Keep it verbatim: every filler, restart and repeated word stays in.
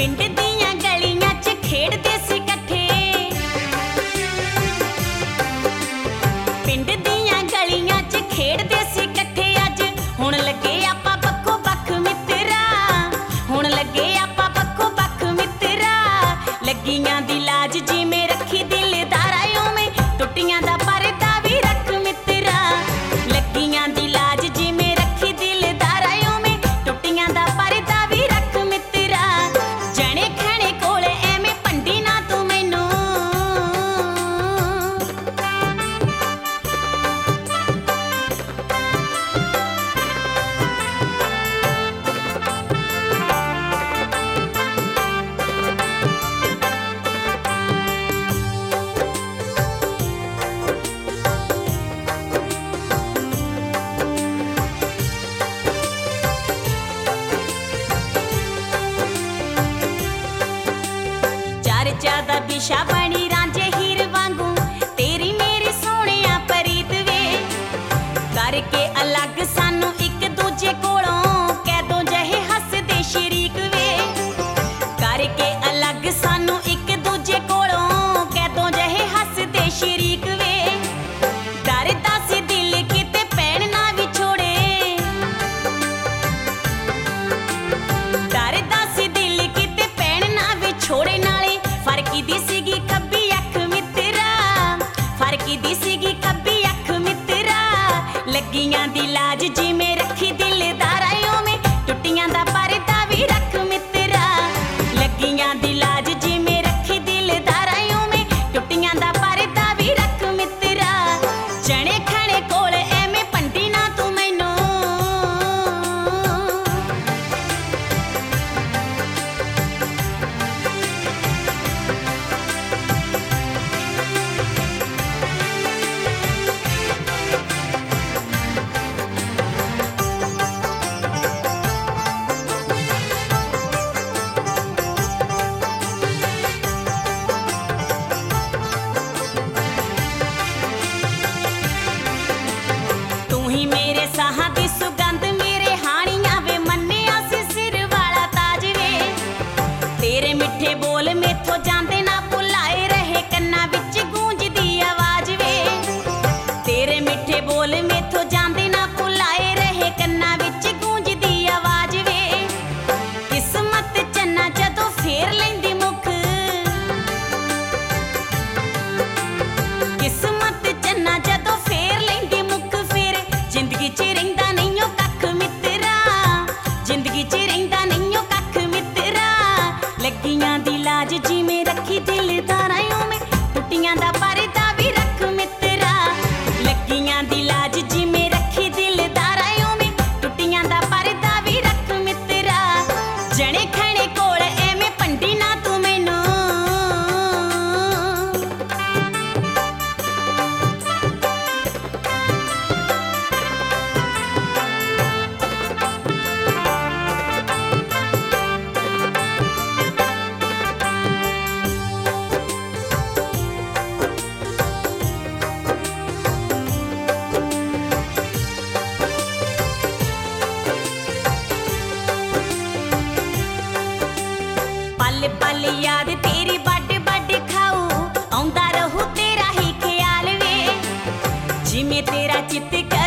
पिंड दियां गलियां च खेडदे सी कट्ठे, पिंड दियां गलियां च खेडदे सी कट्ठे। अज हुण लगे आपां बक्खो बक्ख मित्तरा, हुण लगे आपां बक्खो बक्ख मित्तरा। लगियां दी लाज जिवें रखी दिलदारा उवें टुटियां दा परदा भी रख मित्तरा। लगियां दी लाज जिवें रखी दिलदारा उवें टुटियां दा परदा भी रख मित्तरा। जने खणे कोल एवें भंडी ना तू मैनू, चर्चा दा विशा बनी रांझे हीर वांगू तेरी मेरी सोहणिया प्रीत वे। करके अलग सानू एक दूजे कोलों कैदों जहे हसदे शरीक वे। करके अलग सानू एक दूजे कोलों कैदों जहे हसदे शरीक वे। डरदा सी दिल किते भैण ना विछोड़े, डरदा सी दिल किते भैण ना विछोड़े। नाले फरकी दी सीगी खब्बी अख मित्तरा, फरकी दी सीगी खब्बी अख मित्तरा। लगियां दी लाज जिवें रखी दिलदारा उवें टुटियां दा परदा भी रख मित्तरा। लगियां दी लाज जिवें रखी दिलदारा उवें टुटियां दा परदा भी रख मित्तरा। जने खणे कोल एवें भंडी ना तू मैनू, तू ही मेरे साहां दी सुगंध मेरे हानियां वे। मन्निया सी सिर वाला ताज वे, तेरे मिठे बोल मेथों जांदे ना भुलाए रहे कन्नां विच गूंजदी आवाज वे। तेरे मिठे बोल मेथों जांदे ना भुलाए रहे कन्नां विच गूंजदी आवाज वे। किस्मत चन्ना जदों फेर लैंदी मुख, किस्मत चन्ना जदों फेर लैंदी मुख। फिर जिंदगी च रहिंदा नहीं ओ कख मित्तरा, जिंदगी च रहिंदा नहीं ओ कख मित्तरा। लगियां दी लाज जिवें रखी दिलदारा उवें टुटियां दा परदा भी रख मित्तरा। लगियां दी लाज जिवें रखी दिलदारा उवें टुटियां दा परदा भी रख मित्तरा। जने खणे कोल एवें भंडी ना तू मैनू, पल पल याद तेरी बड़ बड़ खाऊ आउंदा रहू तेरा ही ख्याल वे। जिवें तेरा चित